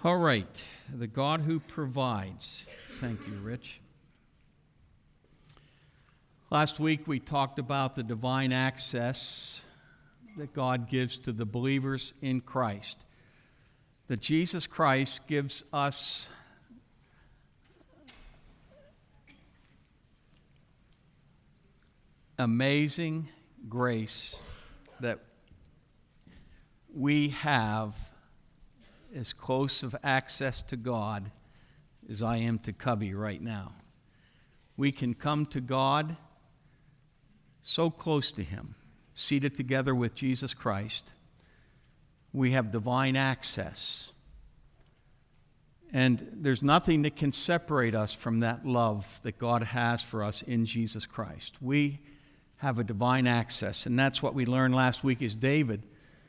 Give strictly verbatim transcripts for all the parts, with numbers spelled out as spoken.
All right, the God who provides. Thank you, Rich. Last week we talked about the divine access that God gives to the believers in Christ. That Jesus Christ gives us amazing grace that we have as close of access to God as I am to Cubby right now. We can come to God so close to Him, seated together with Jesus Christ. We have divine access. And there's nothing that can separate us from that love that God has for us in Jesus Christ. We have a divine access, and that's what we learned last week is David.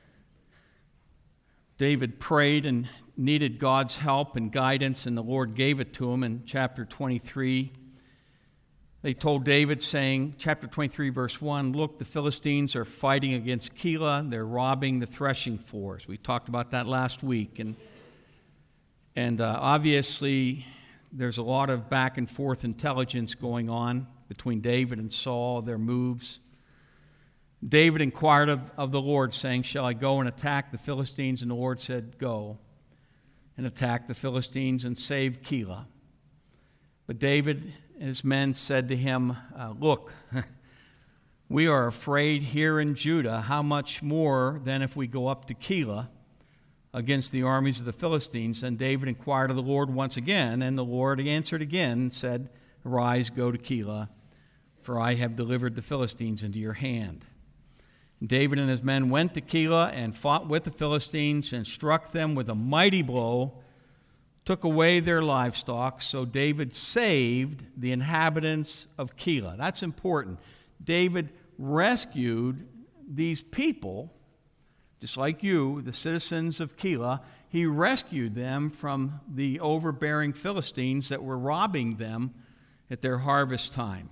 David prayed and needed God's help and guidance, and the Lord gave it to him in chapter twenty-three. They told David, saying, chapter twenty-three, verse one, "Look, the Philistines are fighting against Keilah. They're robbing the threshing floors." We talked about that last week. And, and uh, obviously, there's a lot of back and forth intelligence going on between David and Saul, their moves. David inquired of, of the Lord, saying, "Shall I go and attack the Philistines?" And the Lord said, "Go and attack the Philistines and save Keilah." But David and his men said to him, uh, "Look, we are afraid here in Judah. How much more than if we go up to Keilah against the armies of the Philistines?" And David inquired of the Lord once again, and the Lord answered again and said, "Arise, go to Keilah, for I have delivered the Philistines into your hand." David and his men went to Keilah and fought with the Philistines and struck them with a mighty blow, took away their livestock. So David saved the inhabitants of Keilah. That's important. David rescued these people, just like you, the citizens of Keilah. He rescued them from the overbearing Philistines that were robbing them at their harvest time.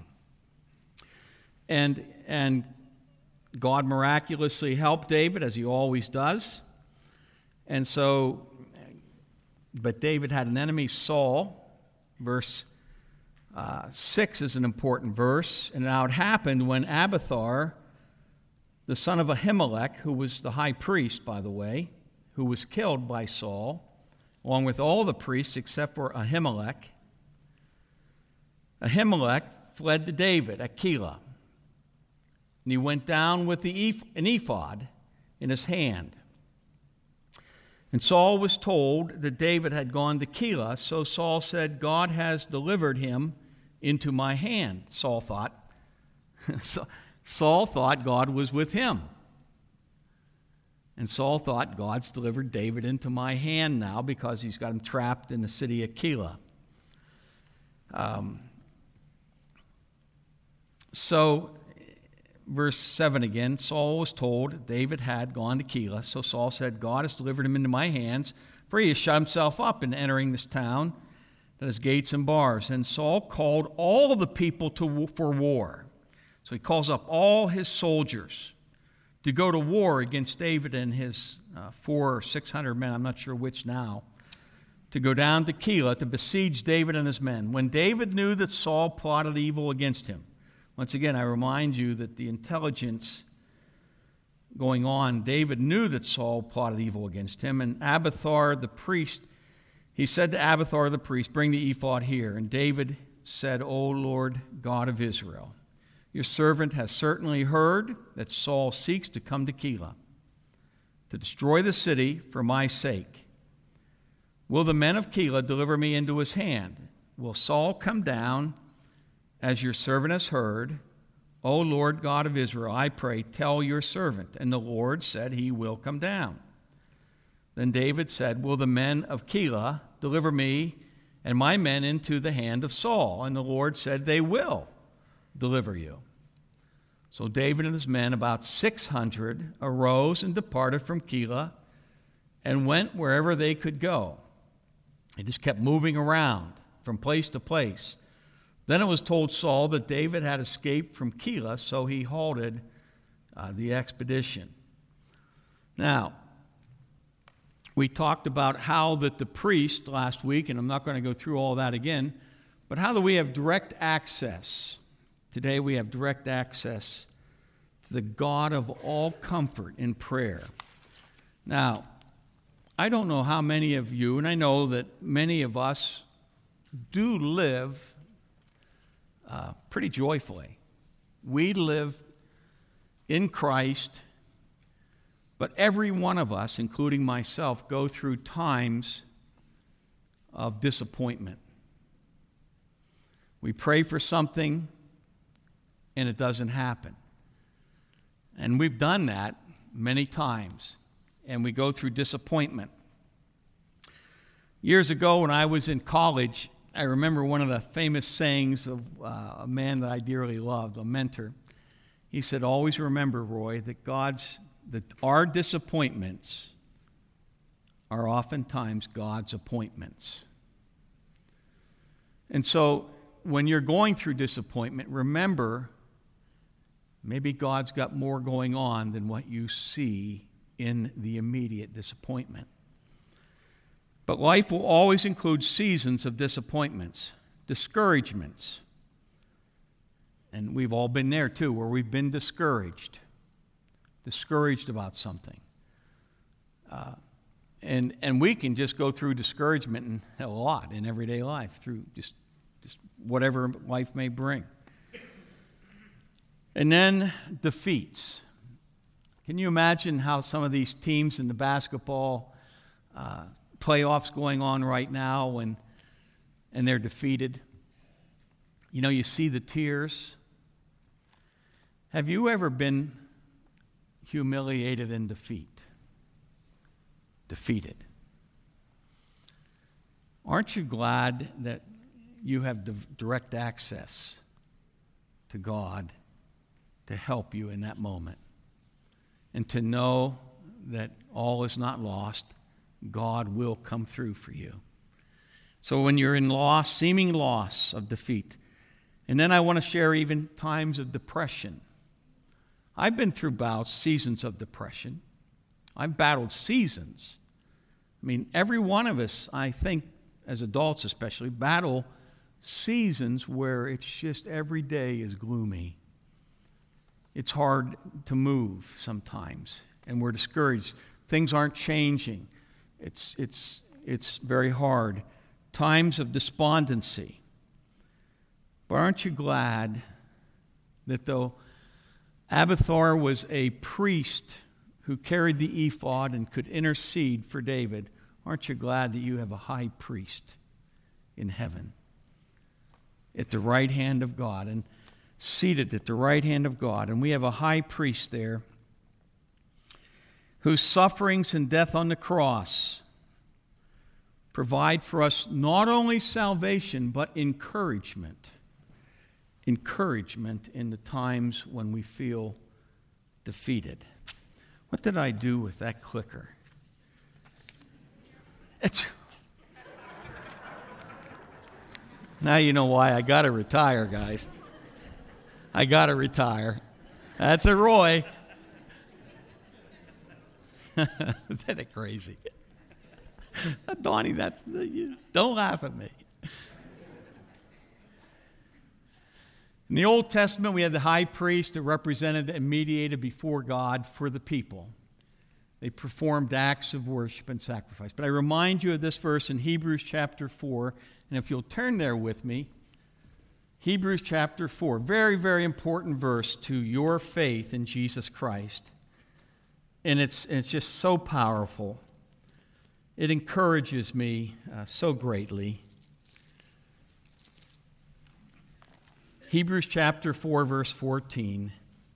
And, and God miraculously helped David, as he always does. And so, but David had an enemy, Saul. Verse uh, six is an important verse. And now it happened when Abiathar, the son of Ahimelech, who was the high priest, by the way, who was killed by Saul, along with all the priests except for Ahimelech, Ahimelech fled to David at Keilah. And he went down with the eph- an ephod in his hand. And Saul was told that David had gone to Keilah, so Saul said, "God has delivered him into my hand." Saul thought. Saul thought God was with him. And Saul thought, God's delivered David into my hand now because he's got him trapped in the city of Keilah. Um, so... Verse seven again, Saul was told David had gone to Keilah. So Saul said, "God has delivered him into my hands, for he has shut himself up in entering this town that has gates and bars." And Saul called all the people to for war. So he calls up all his soldiers to go to war against David and his uh, four or six hundred men, I'm not sure which now, to go down to Keilah to besiege David and his men. When David knew that Saul plotted evil against him, once again, I remind you that the intelligence going on, David knew that Saul plotted evil against him. And Abiathar the priest, he said to Abiathar the priest, "Bring the ephod here." And David said, "O Lord God of Israel, your servant has certainly heard that Saul seeks to come to Keilah, to destroy the city for my sake. Will the men of Keilah deliver me into his hand? Will Saul come down as your servant has heard? O Lord God of Israel, I pray, tell your servant." And the Lord said, "He will come down." Then David said, "Will the men of Keilah deliver me and my men into the hand of Saul?" And the Lord said, "They will deliver you." So David and his men, about six hundred, arose and departed from Keilah and went wherever they could go. They just kept moving around from place to place. Then it was told Saul that David had escaped from Keilah, so he halted uh, the expedition. Now, we talked about how that the priest last week, and I'm not going to go through all that again, but how that we have direct access. Today we have direct access to the God of all comfort in prayer. Now, I don't know how many of you, and I know that many of us do live uh, pretty joyfully. We live in Christ, but every one of us, including myself, go through times of disappointment. We pray for something, and it doesn't happen. And we've done that many times, and we go through disappointment. Years ago, when I was in college, I remember one of the famous sayings of uh, a man that I dearly loved, a mentor. He said, "Always remember, Roy, that God's that our disappointments are oftentimes God's appointments." And so, when you're going through disappointment, remember, maybe God's got more going on than what you see in the immediate disappointment. But life will always include seasons of disappointments, discouragements. And we've all been there too, where we've been discouraged, discouraged about something. Uh, and and we can just go through discouragement in, a lot in everyday life, through just, just whatever life may bring. And then defeats. Can you imagine how some of these teams in the basketball uh, playoffs going on right now when and they're defeated? You know, you see the tears. Have you ever been humiliated in defeat? Defeated. Aren't you glad that you have direct access to God to help you in that moment? And to know that all is not lost, God will come through for you. So when you're in loss, seeming loss of defeat, and then I want to share even times of depression. I've been through bouts, seasons of depression. I've battled seasons. I mean, every one of us, I think, as adults especially, battle seasons where it's just every day is gloomy. It's hard to move sometimes, and we're discouraged. Things aren't changing. It's, it's, it's very hard. Times of despondency. But aren't you glad that though Abiathar was a priest who carried the ephod and could intercede for David, aren't you glad that you have a high priest in heaven at the right hand of God, and seated at the right hand of God? And we have a high priest there whose sufferings and death on the cross provide for us not only salvation, but encouragement. Encouragement in the times when we feel defeated. What did I do with that clicker? It's now you know why I got to retire, guys. I got to retire. That's a Roy. Isn't it crazy? Donnie, that's, don't laugh at me. In the Old Testament, we had the high priest that represented and mediated before God for the people. They performed acts of worship and sacrifice. But I remind you of this verse in Hebrews chapter four, and if you'll turn there with me, Hebrews chapter four, very, very important verse to your faith in Jesus Christ. And it's, it's just so powerful. It encourages me uh, so greatly. Hebrews chapter four, verse fourteen.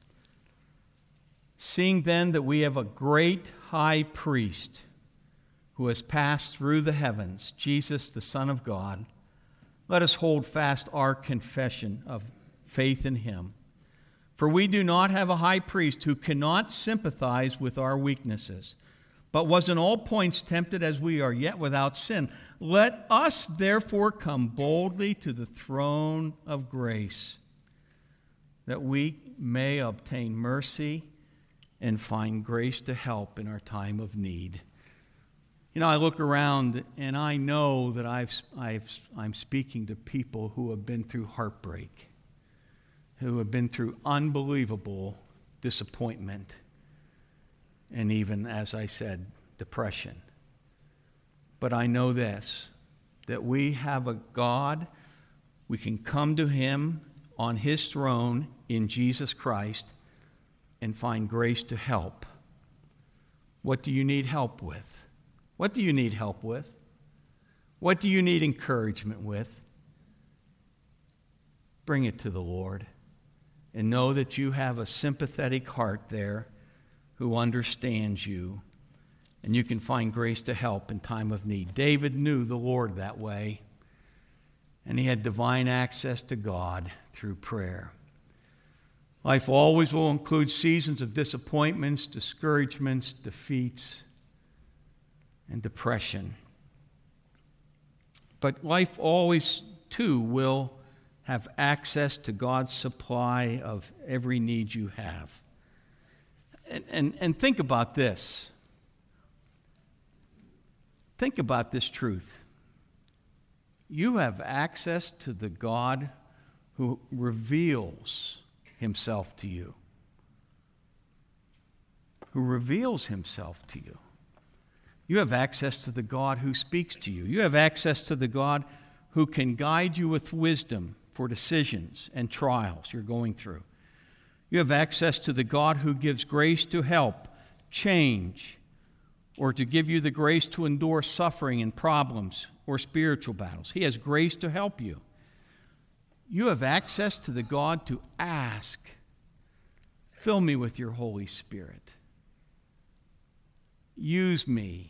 Seeing then that we have a great high priest who has passed through the heavens, Jesus, the Son of God, let us hold fast our confession of faith in him. For we do not have a high priest who cannot sympathize with our weaknesses, but was in all points tempted as we are, yet without sin. Let us therefore come boldly to the throne of grace, that we may obtain mercy and find grace to help in our time of need. You know, I look around and I know that I've, I've, I'm speaking to people who have been through heartbreak, who have been through unbelievable disappointment, and even, as I said, depression. But I know this, that we have a God, we can come to Him on His throne in Jesus Christ and find grace to help. What do you need help with? What do you need help with? What do you need encouragement with? Bring it to the Lord and know that you have a sympathetic heart there who understands you, and you can find grace to help in time of need. David knew the Lord that way, and he had divine access to God through prayer. Life always will include seasons of disappointments, discouragements, defeats, and depression. But life always, too, will have access to God's supply of every need you have. And, and, and think about this. Think about this truth. You have access to the God who reveals Himself to you. Who reveals Himself to you. You have access to the God who speaks to you. You have access to the God who can guide you with wisdom for decisions and trials you're going through. You have access to the God who gives grace to help, change, or to give you the grace to endure suffering and problems or spiritual battles. He has grace to help you. You have access to the God to ask, fill me with your Holy Spirit. Use me.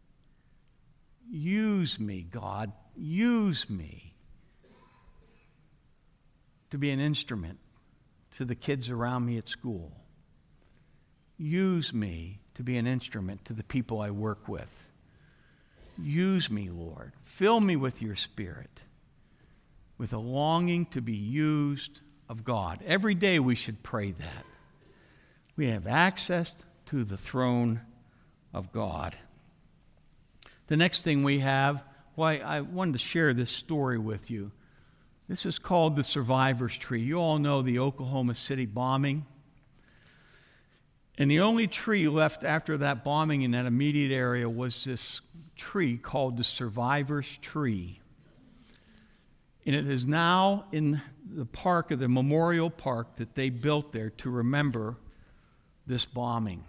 Use me, God. Use me to be an instrument to the kids around me at school. Use me to be an instrument to the people I work with. Use me, Lord. Fill me with your Spirit, with a longing to be used of God. Every day we should pray that. We have access to the throne of God. The next thing we have, well, I, I wanted to share this story with you. This is called the Survivor's Tree. You all know the Oklahoma City bombing. And the only tree left after that bombing in that immediate area was this tree called the Survivor's Tree. And it is now in the park, of the memorial park that they built there to remember this bombing.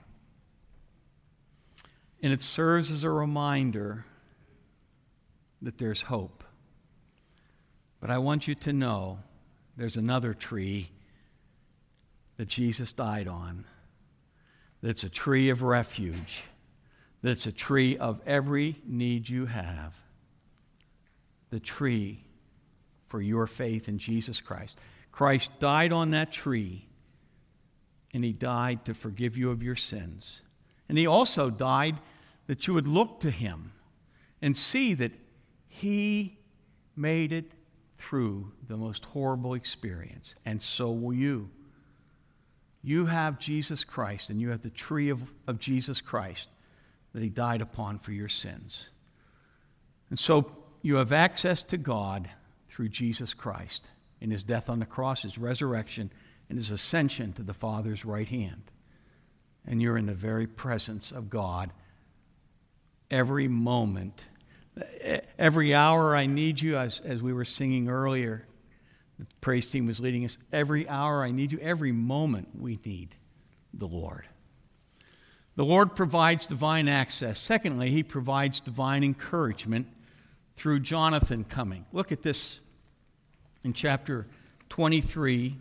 And it serves as a reminder that there's hope. But I want you to know there's another tree that Jesus died on, that's a tree of refuge, that's a tree of every need you have, the tree for your faith in Jesus Christ. Christ died on that tree, and He died to forgive you of your sins. And He also died that you would look to Him and see that He made it through the most horrible experience, and so will you. You have Jesus Christ, and you have the tree of, of Jesus Christ that He died upon for your sins. And so you have access to God through Jesus Christ in His death on the cross, His resurrection, and His ascension to the Father's right hand. And you're in the very presence of God every moment. Every hour I need you, as, as we were singing earlier, the praise team was leading us. Every hour I need you, every moment we need the Lord. The Lord provides divine access. Secondly, He provides divine encouragement through Jonathan coming. Look at this in chapter twenty-three,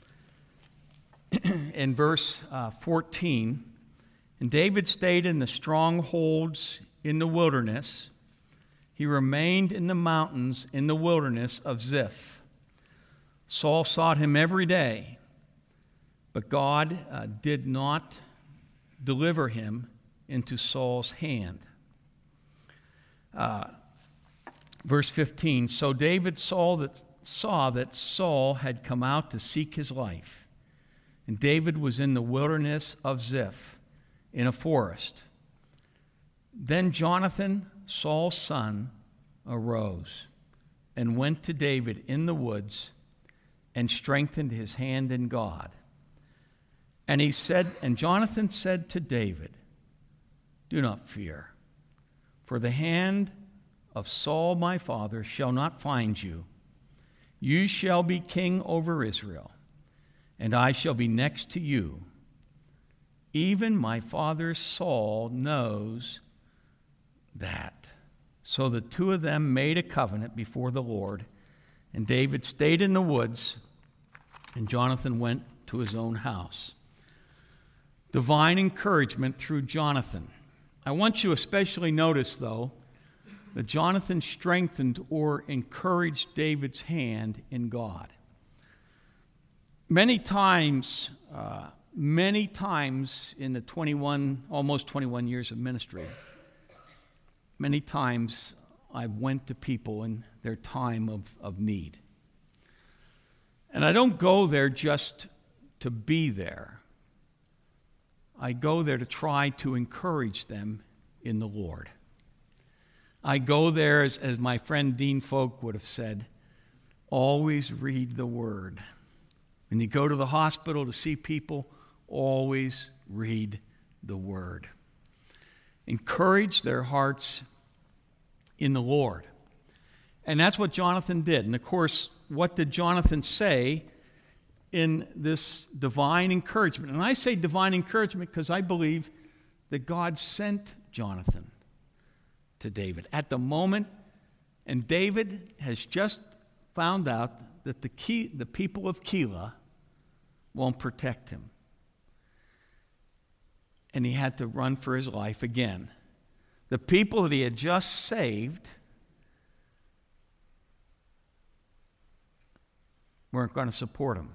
in verse uh, fourteen. And David stayed in the strongholds in the wilderness. He remained in the mountains in the wilderness of Ziph. Saul sought him every day, but God uh, did not deliver him into Saul's hand. Uh, verse fifteen, so David saw that, saw that Saul had come out to seek his life, and David was in the wilderness of Ziph, in a forest. Then Jonathan, Saul's son, arose and went to David in the woods and strengthened his hand in God. And he said, and Jonathan said to David, do not fear, for the hand of Saul my father shall not find you. You shall be king over Israel, and I shall be next to you. Even my father Saul knows that. So the two of them made a covenant before the Lord, and David stayed in the woods, and Jonathan went to his own house. Divine encouragement through Jonathan. I want you to especially notice, though, that Jonathan strengthened or encouraged David's hand in God. Many times, uh, many times in the twenty-one, almost twenty-one years of ministry, many times I went to people in their time of, of need. And I don't go there just to be there. I go there to try to encourage them in the Lord. I go there, as, as my friend Dean Folk would have said, always read the Word. When you go to the hospital to see people, always read the Word. Encourage their hearts in the Lord. And that's what Jonathan did. And of course, what did Jonathan say in this divine encouragement? And I say divine encouragement because I believe that God sent Jonathan to David at the moment, and David has just found out that the key, the people of Keilah won't protect him. And he had to run for his life again. The people that he had just saved weren't going to support him.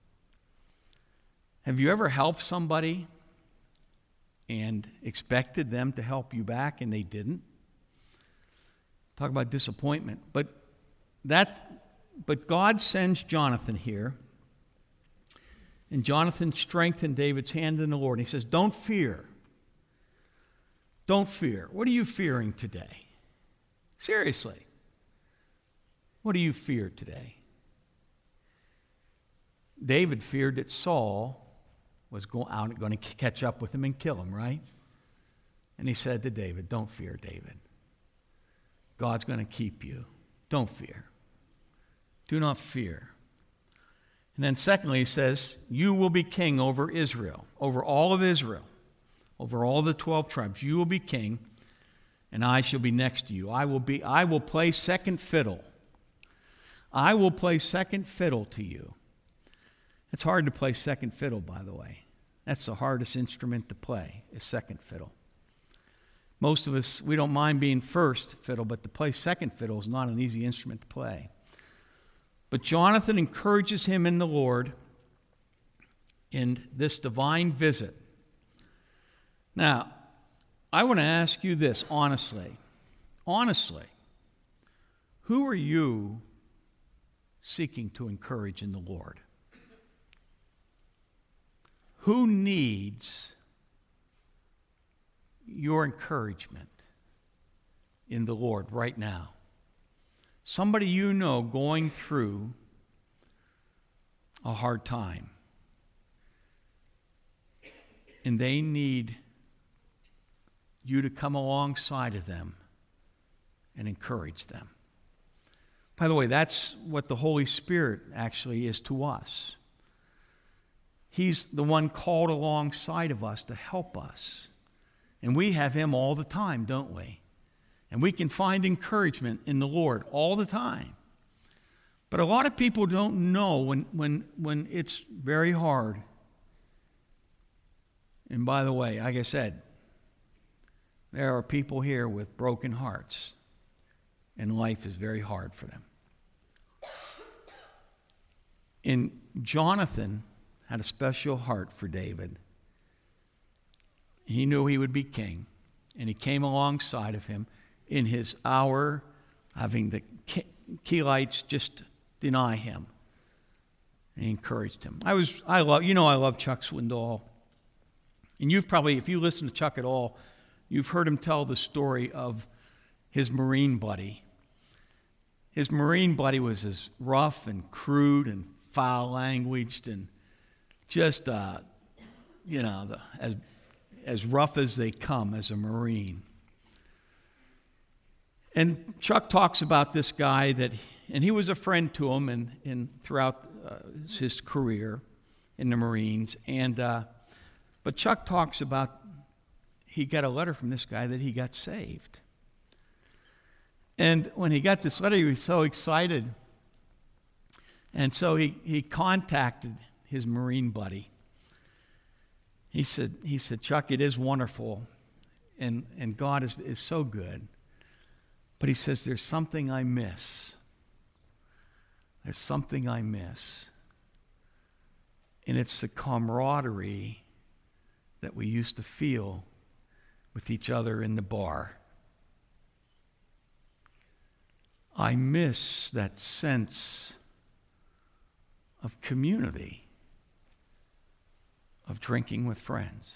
Have you ever helped somebody and expected them to help you back and they didn't? Talk about disappointment. But that's, but God sends Jonathan here, and Jonathan strengthened David's hand in the Lord. He says, don't fear. Don't fear. What are you fearing today? Seriously. What do you fear today? David feared that Saul was go out, going to catch up with him and kill him, right? And he said to David, don't fear, David. God's going to keep you. Don't fear. Do not fear. And then secondly, he says, you will be king over Israel, over all of Israel, over all the twelve tribes. You will be king, and I shall be next to you. I will be, I will play second fiddle. I will play second fiddle to you. It's hard to play second fiddle, by the way. That's the hardest instrument to play, is second fiddle. Most of us, we don't mind being first fiddle, but to play second fiddle is not an easy instrument to play. But Jonathan encourages him in the Lord in this divine visit. Now, I want to ask you this honestly. Honestly, who are you seeking to encourage in the Lord? Who needs your encouragement in the Lord right now? Somebody you know going through a hard time, and they need you to come alongside of them and encourage them. By the way, that's what the Holy Spirit actually is to us. He's the one called alongside of us to help us. And we have him all the time, don't we? And we can find encouragement in the Lord all the time. But a lot of people don't know when, when, when it's very hard. And by the way, like I said, there are people here with broken hearts, and life is very hard for them. And Jonathan had a special heart for David. He knew he would be king, and he came alongside of him in his hour, having the Keelites just deny him. And he encouraged him. I was, I love, you know, I love Chuck Swindoll, and you've probably, if you listen to Chuck at all, you've heard him tell the story of his Marine buddy. His Marine buddy was as rough and crude and foul-languaged and just, uh, you know, the, as, as rough as they come as a Marine. And Chuck talks about this guy that, and he was a friend to him in, in throughout uh, his career in the Marines. And uh, but Chuck talks about he got a letter from this guy that he got saved. And when he got this letter, he was so excited. And so he, he contacted his Marine buddy. He said, he said, Chuck, it is wonderful, and, and God is, is so good. But he says, there's something I miss. There's something I miss. And it's the camaraderie that we used to feel with each other in the bar. I miss that sense of community, of drinking with friends.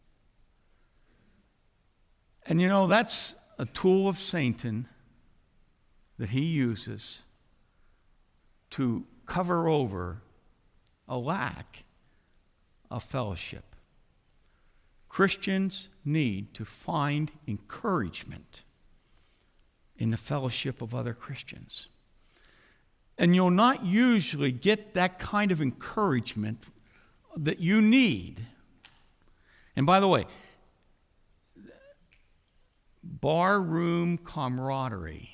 And you know, that's a tool of Satan that he uses to cover over a lack of fellowship. Christians need to find encouragement in the fellowship of other Christians. And you'll not usually get that kind of encouragement that you need. And by the way, barroom camaraderie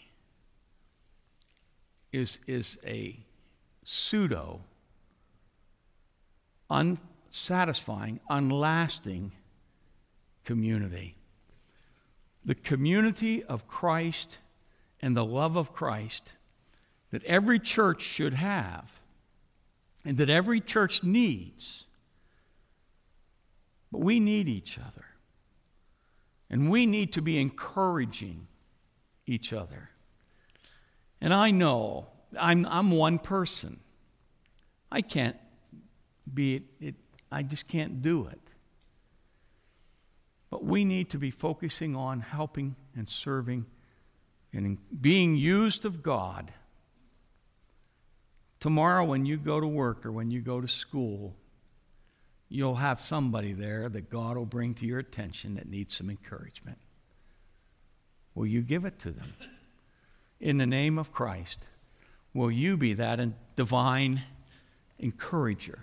is, is a pseudo, unsatisfying, unlasting community. The community of Christ and the love of Christ that every church should have and that every church needs. But we need each other. And we need to be encouraging each other. And I know I'm, I'm one person. I can't be it, it. I just can't do it. But we need to be focusing on helping and serving and being used of God. Tomorrow when you go to work or when you go to school, you'll have somebody there that God will bring to your attention that needs some encouragement. Will you give it to them? In the name of Christ, will you be that divine encourager?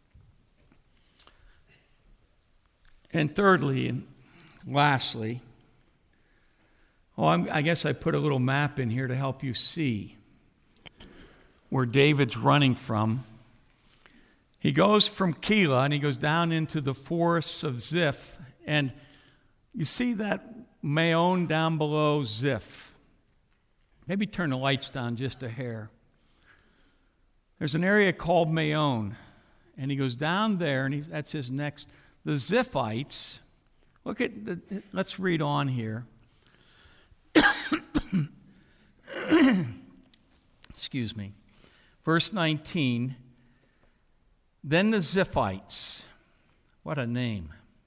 And thirdly, and lastly, well, I'm, I guess I put a little map in here to help you see where David's running from. He goes from Keilah and he goes down into the forests of Ziph. And you see that Maon down below Ziph. Maybe turn the lights down just a hair. There's an area called Maon. And he goes down there and he, that's his next. The Ziphites, look at, the, let's read on here. Excuse me. Verse nineteen. Then the Ziphites, what a name.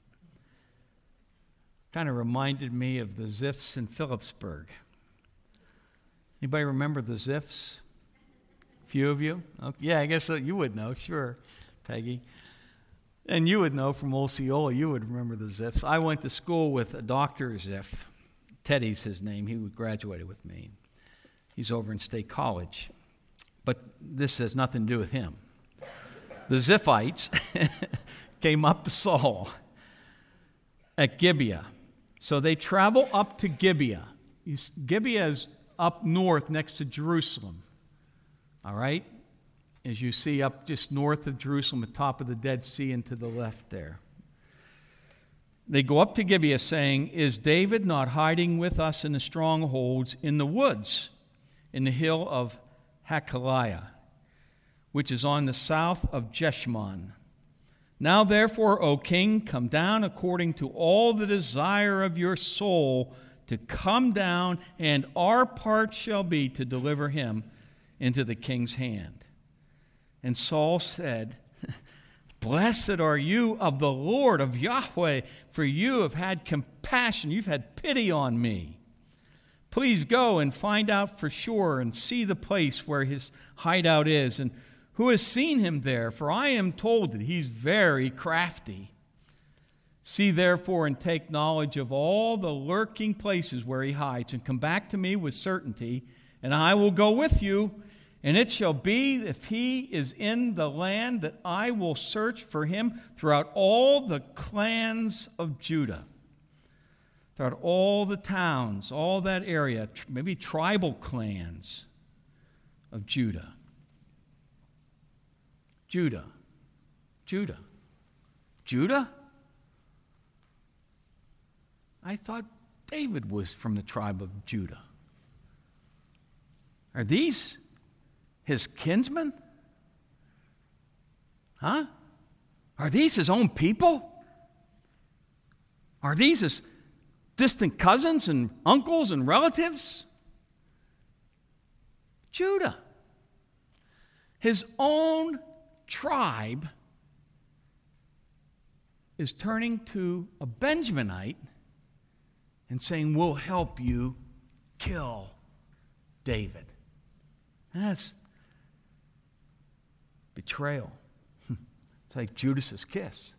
Kind of reminded me of the Ziffs in Phillipsburg. Anybody remember the Ziffs? A few of you? Okay. Yeah, I guess you would know, sure, Peggy. And you would know from Osceola, you would remember the Ziffs. I went to school with a Doctor Ziff. Teddy's his name. He graduated with me. He's over in State College. But this has nothing to do with him. The Ziphites came up to Saul at Gibeah. So they travel up to Gibeah. Gibeah is up north next to Jerusalem. All right? As you see up just north of Jerusalem, at the top of the Dead Sea and to the left there. They go up to Gibeah saying, "Is David not hiding with us in the strongholds in the woods, in the hill of Hakaliah, which is on the south of Jeshimon? Now therefore, O king, come down according to all the desire of your soul to come down, and our part shall be to deliver him into the king's hand." And Saul said, Blessed are you of the Lord, of Yahweh, for you have had compassion. You've had pity on me. Please go and find out for sure and see the place where his hideout is and who has seen him there, for I am told that he's very crafty. See therefore and take knowledge of all the lurking places where he hides, and come back to me with certainty, and I will go with you. And it shall be, if he is in the land, that I will search for him throughout all the clans of Judah, throughout all the towns, all that area, maybe tribal clans of Judah. Judah. Judah. Judah? I thought David was from the tribe of Judah. Are these his kinsmen? Huh? Are these his own people? Are these his distant cousins and uncles and relatives? Judah. His own tribe is turning to a Benjaminite and saying, we'll help you kill David. That's betrayal. It's like Judas's kiss.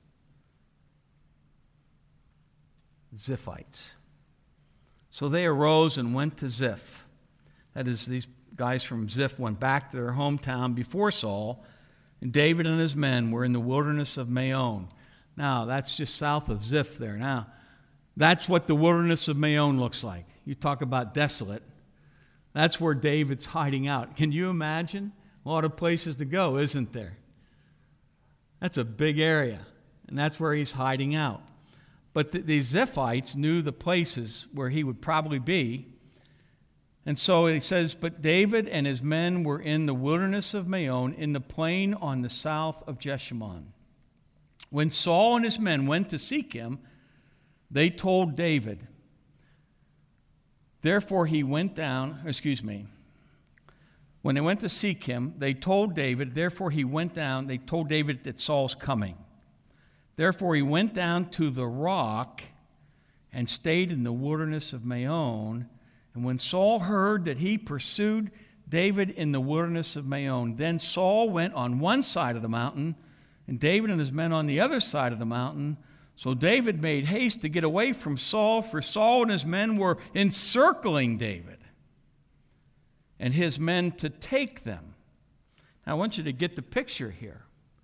Ziphites. So they arose and went to Ziph. That is, these guys from Ziph went back to their hometown before Saul, and David and his men were in the wilderness of Maon. Now, that's just south of Ziph there. Now, that's what the wilderness of Maon looks like. You talk about desolate. That's where David's hiding out. Can you imagine? A lot of places to go, isn't there? That's a big area, and that's where he's hiding out. But the, the Ziphites knew the places where he would probably be. And so he says, but David and his men were in the wilderness of Maon, in the plain on the south of Jeshimon. When Saul and his men went to seek him, they told David. Therefore he went down, excuse me, when they went to seek him, they told David, therefore he went down, they told David that Saul's coming. Therefore he went down to the rock and stayed in the wilderness of Maon. And when Saul heard that he pursued David in the wilderness of Maon, then Saul went on one side of the mountain, and David and his men on the other side of the mountain. So David made haste to get away from Saul, for Saul and his men were encircling David, and his men to take them. Now, I want you to get the picture here.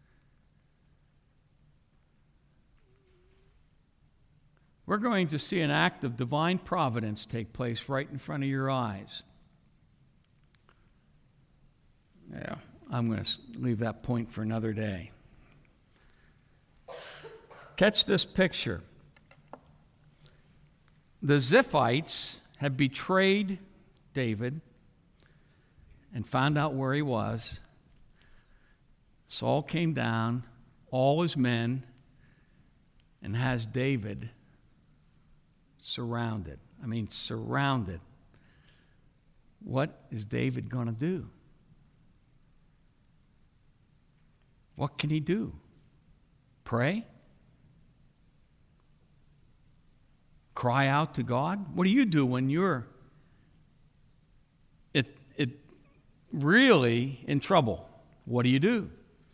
We're going to see an act of divine providence take place right in front of your eyes. Yeah, I'm going to leave that point for another day. Catch this picture. The Ziphites had betrayed David and found out where he was. Saul came down, all his men, and has David surrounded. I mean, surrounded. What is David going to do? What can he do? Pray? Cry out to God? What do you do when you're it, it really in trouble? What do you do?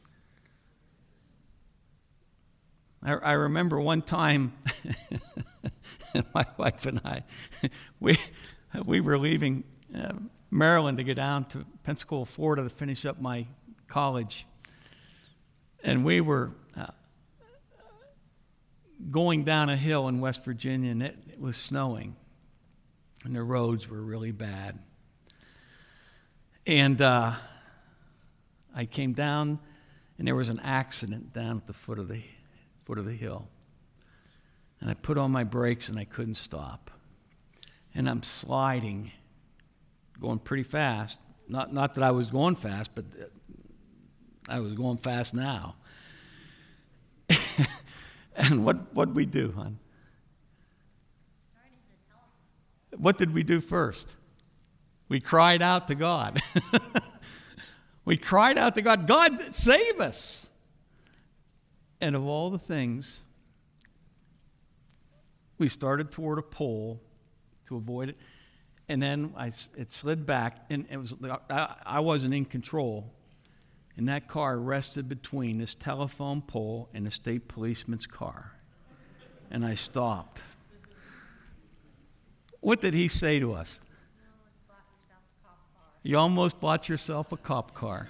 I, I remember one time, my wife and I, we we were leaving uh, Maryland to go down to Pensacola, Florida to finish up my college. And we were uh, going down a hill in West Virginia, and it, it was snowing, and the roads were really bad. And uh, I came down, and there was an accident down at the foot of the foot of the hill. And I put on my brakes, and I couldn't stop. And I'm sliding, going pretty fast. Not not that I was going fast, but I was going fast now. And what what'd we do, hon? What did we do first? We cried out to God. We cried out to God, God, save us. And of all the things, we started toward a pole to avoid it. And then I, it slid back, and it was I, I wasn't in control. And that car rested between this telephone pole and the state policeman's car. And I stopped. What did he say to us? You almost bought yourself a cop car.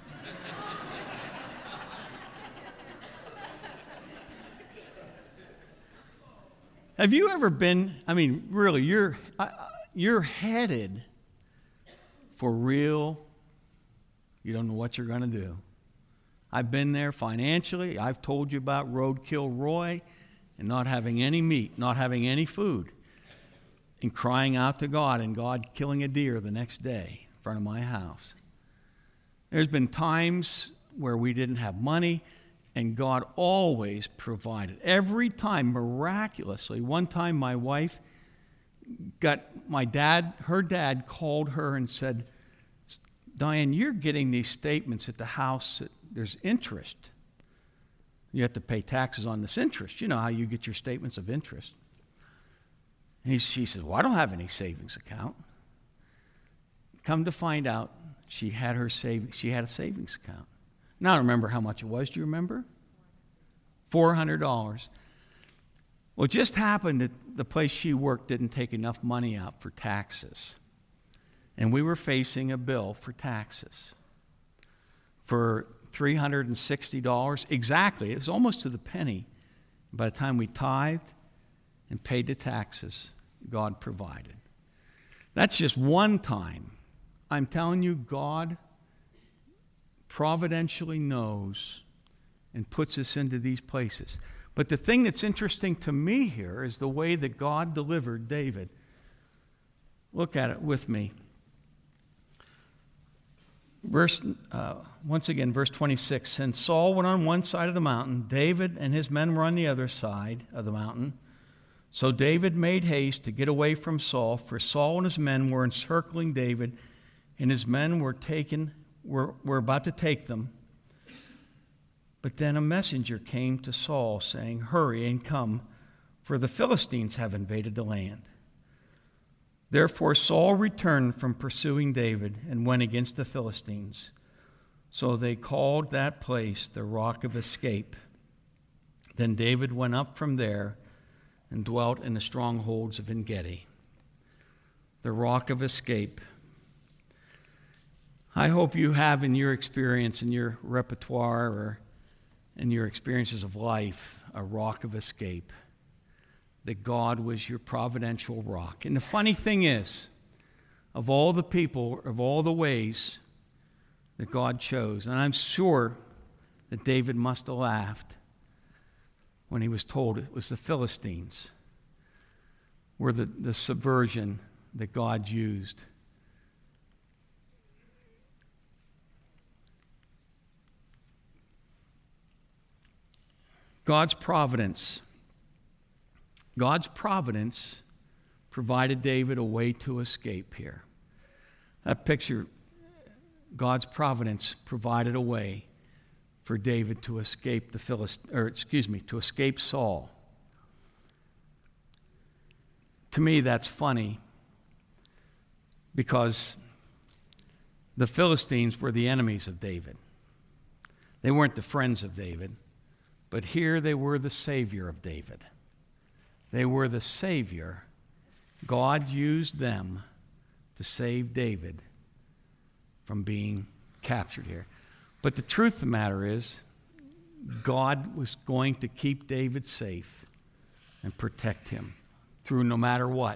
Have you ever been, I mean, really, you're, uh, you're headed for real, you don't know what you're going to do. I've been there financially. I've told you about Roadkill Roy and not having any meat, not having any food, and crying out to God and God killing a deer the next day in front of my house. There's been times where we didn't have money, and God always provided. Every time, miraculously. One time my wife got, my dad, her dad called her and said, Diane, you're getting these statements at the house that there's interest. You have to pay taxes on this interest. You know how you get your statements of interest. And he, she said, well, I don't have any savings account. Come to find out, she had her savings, she had a savings account. Now I don't remember how much it was. Do you remember? four hundred dollars. Well, it just happened that the place she worked didn't take enough money out for taxes. And we were facing a bill for taxes for three hundred sixty dollars. Exactly. It was almost to the penny. By the time we tithed and paid the taxes, God provided. That's just one time. I'm telling you, God providentially knows and puts us into these places. But the thing that's interesting to me here is the way that God delivered David. Look at it with me. Verse, uh, once again, verse twenty-six. And Saul went on one side of the mountain. David and his men were on the other side of the mountain. So David made haste to get away from Saul, for Saul and his men were encircling David, and his men were taken, were, were about to take them. But then a messenger came to Saul, saying, hurry and come, for the Philistines have invaded the land. Therefore Saul returned from pursuing David and went against the Philistines. So they called that place the Rock of Escape. Then David went up from there and dwelt in the strongholds of En-gedi. The Rock of Escape. I hope you have in your experience, in your repertoire, or in your experiences of life, a rock of escape. That God was your providential rock. And the funny thing is, of all the people, of all the ways that God chose, and I'm sure that David must have laughed when he was told it was the Philistines were the, the subversion that God used. God's providence. God's providence provided David a way to escape here. That picture, God's providence provided a way for David to escape the Philist, or excuse me, to escape Saul. To me, that's funny because the Philistines were the enemies of David. They weren't the friends of David, but here they were the Savior of David. They were the Savior. God used them to save David from being captured here. But the truth of the matter is, God was going to keep David safe and protect him through no matter what.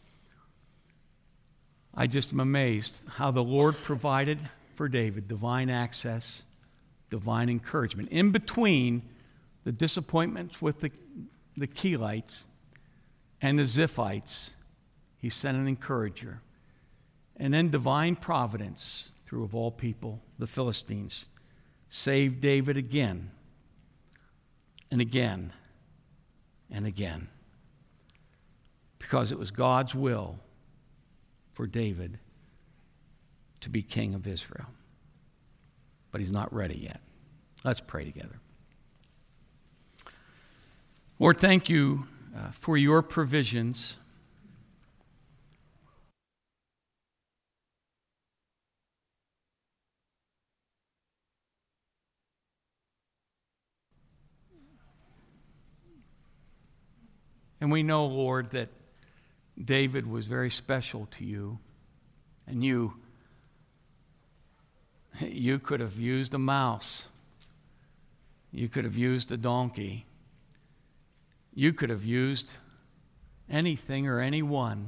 I just am amazed how the Lord provided for David divine access, divine encouragement. In between the disappointments with the, the Keelites and the Ziphites, he sent an encourager. And then divine providence, through of all people, the Philistines, saved David again and again and again. Because it was God's will for David to be king of Israel. But he's not ready yet. Let's pray together. Lord, thank you uh, for your provisions. And we know, Lord, that David was very special to you. And you, you could have used a mouse. You could have used a donkey. You could have used anything or anyone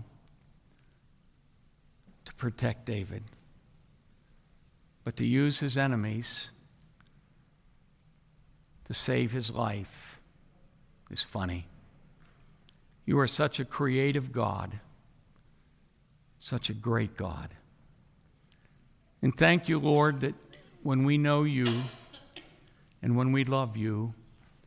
to protect David. But to use his enemies to save his life is funny. You are such a creative God, such a great God. And thank you, Lord, that when we know you and when we love you,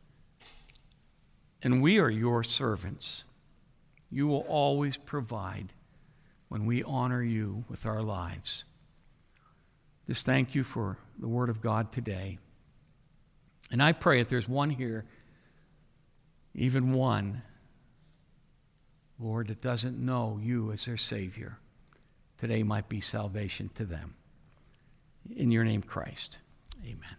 and we are your servants, you will always provide when we honor you with our lives. Just thank you for the word of God today. And I pray if there's one here, even one, Lord, that doesn't know you as their Savior, today might be salvation to them. In your name, Christ. Amen.